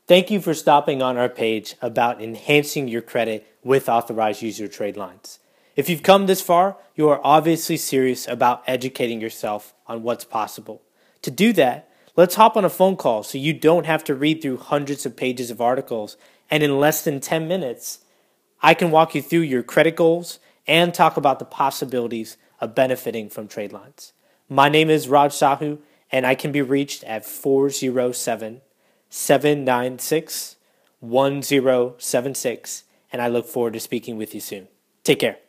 Thank you for stopping on our page about enhancing your credit with authorized user trade lines. If you've come this far, you are obviously serious about educating yourself on what's possible. To do that, let's hop on a phone call so you don't have to read through hundreds of pages of articles, and in less than 10 minutes, I can walk you through your credit goals and talk about the possibilities of benefiting from trade lines. My name is Raj Sahu, and I can be reached at 407-796-1076, and I look forward to speaking with you soon. Take care.